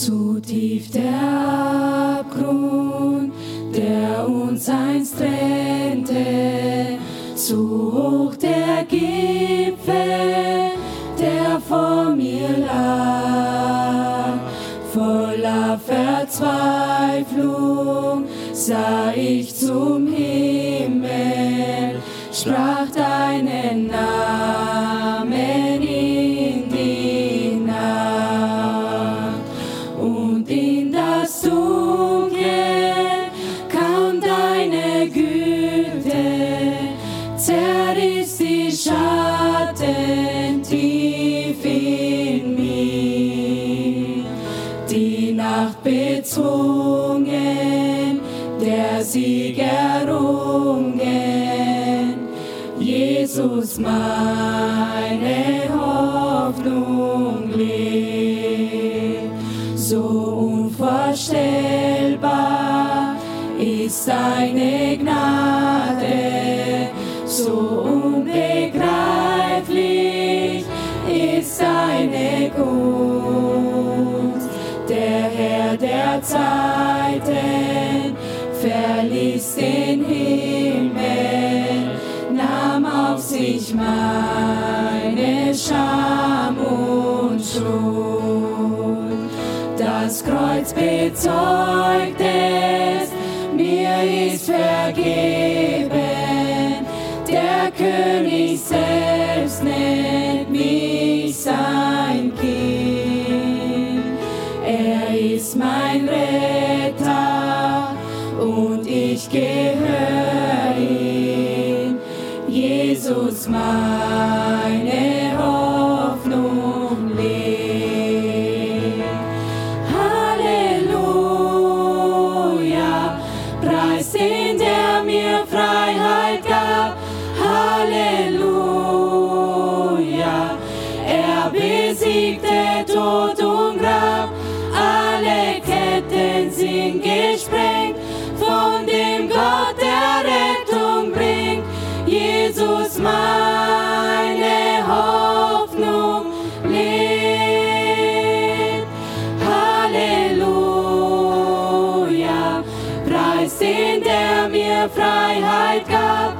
Zu tief der Abgrund, der uns einst trennte, zu hoch der Gipfel, der vor mir lag. Voller Verzweiflung sah ich zum Himmel, sprach deinen Namen in die Nacht. Und in das Dunkel kam deine Güte, zerriss die Schatten tief in mir. Die Nacht bezwungen, der Sieg errungen, Jesus meine Hoffnung lebt. So unvorstellbar ist deine Gnade, so unbegreiflich ist deine Gunst. Der Herr der Zeiten verließ den Himmel, nahm auf sich meine Scham und Schuld. Das Kreuz bezeugt es, mir ist vergeben, der König selbst nennt mich sein Kind. Er ist mein Retter und ich gehöre ihm, Jesus meine Hoffnung lebt. Halleluja, preis den, der mir Freiheit gab. Halleluja, er besiegte Tod und Grab. Alle Ketten sind gesprengt, von dem Gott der Rettung bringt. Jesus meine Hoffnung lebt. Halleluja, preis den, der mir Freiheit gab.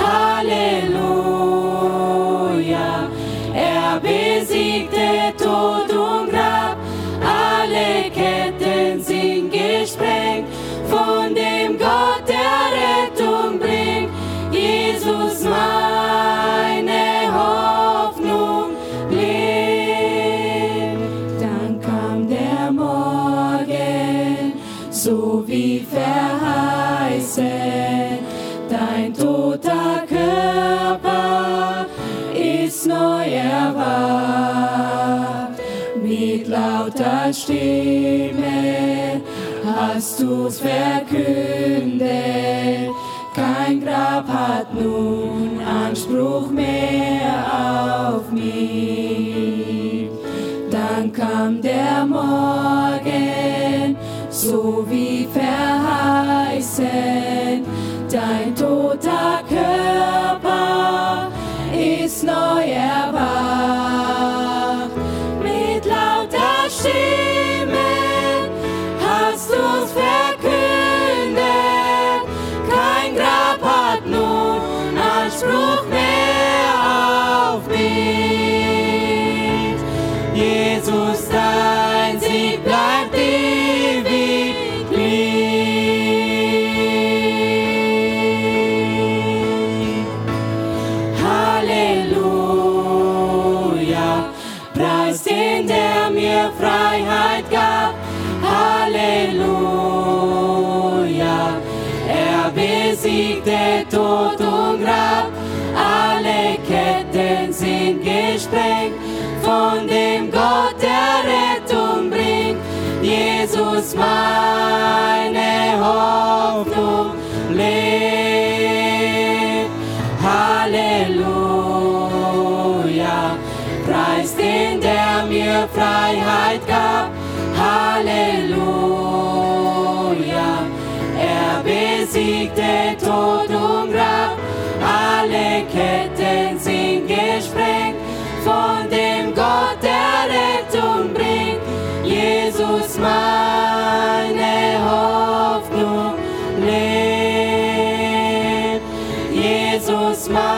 Halleluja, er besiegte Tod und Grab. Alle Ketten sind gesprengt, von dem Gott der Rettung bringt. Jesus meine Hoffnung lebt. Dann kam der Morgen, so wie verheißen, dein toter Körper ist neu erwacht. Mit lauter Stimme hast du's verkündet, kein Grab hat nun Anspruch mehr auf mich. Dann kam der Morgen, so wie verheißen, dein toter Körper ist neu erwacht. Mit lauter Stimme hast du's verkündet, kein Grab hat nun Anspruch mehr auf mich. Jesus, dein Sieg bleibt ewiglich. Halleluja, preis den, der mir Freiheit gab. Halleluja, er besiegte Tod und Grab. Alle Ketten sind gesprengt, von dem Gott der Rettung bringt. Jesus meine Hoffnung lebt. Halleluja, preis den, der mir Freiheit gab. Halleluja, er besiegte Tod und Grab. Alle Ketten sind gesprengt, von dem Gott der Rettung bringt. Jesus mein Jesus, mein